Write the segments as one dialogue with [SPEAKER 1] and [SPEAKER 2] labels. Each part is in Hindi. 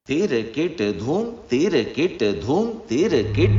[SPEAKER 1] तेरे किट धूम तेरे किट धूम तेरे किट।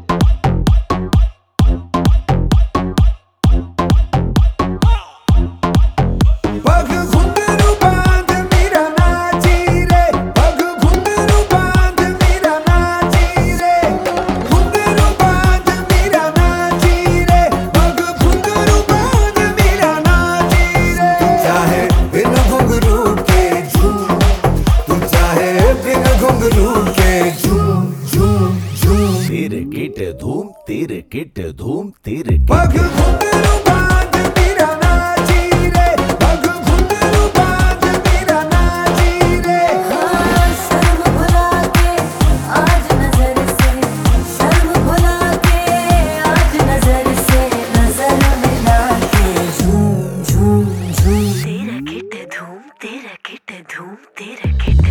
[SPEAKER 2] तेरे किट धूम तेरे किट धूम तेरे
[SPEAKER 3] पग घुंघरू बांध मेरा नाची रे, पग घुंघरू बांध मेरा नाची रे।
[SPEAKER 4] हाँ, शर्म भुला के आज नजर से, शर्म भुला के आज नजर से, नजर मिला के झूम झूम झूम। तेरा किट धूम तेरा किट धूम तेरा किट।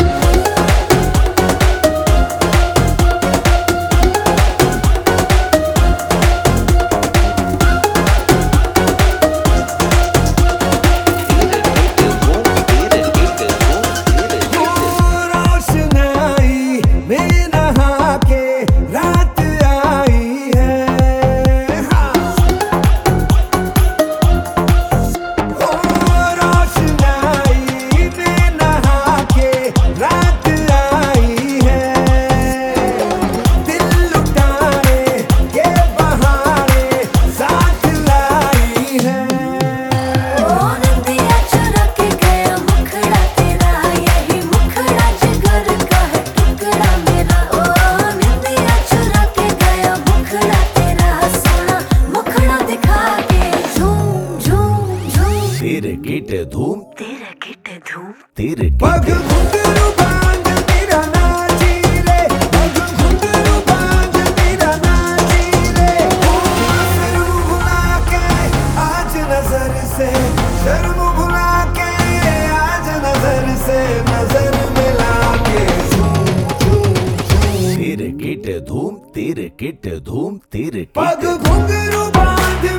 [SPEAKER 2] तेरे किट धूम
[SPEAKER 4] तेरा किट धूम
[SPEAKER 2] तेरे
[SPEAKER 3] पग घुंघरू बांध मेरा नाची रे, पग घुंघरू बांध मेरा नाची रे। शर्म भुला के आज नजर से, शर्म भुला के आज नजर से, नजर मिला के झूम झूम झूम।
[SPEAKER 2] तेरे किट धूम तेरे किट धूम तेरे
[SPEAKER 3] पग घुंघरू बांध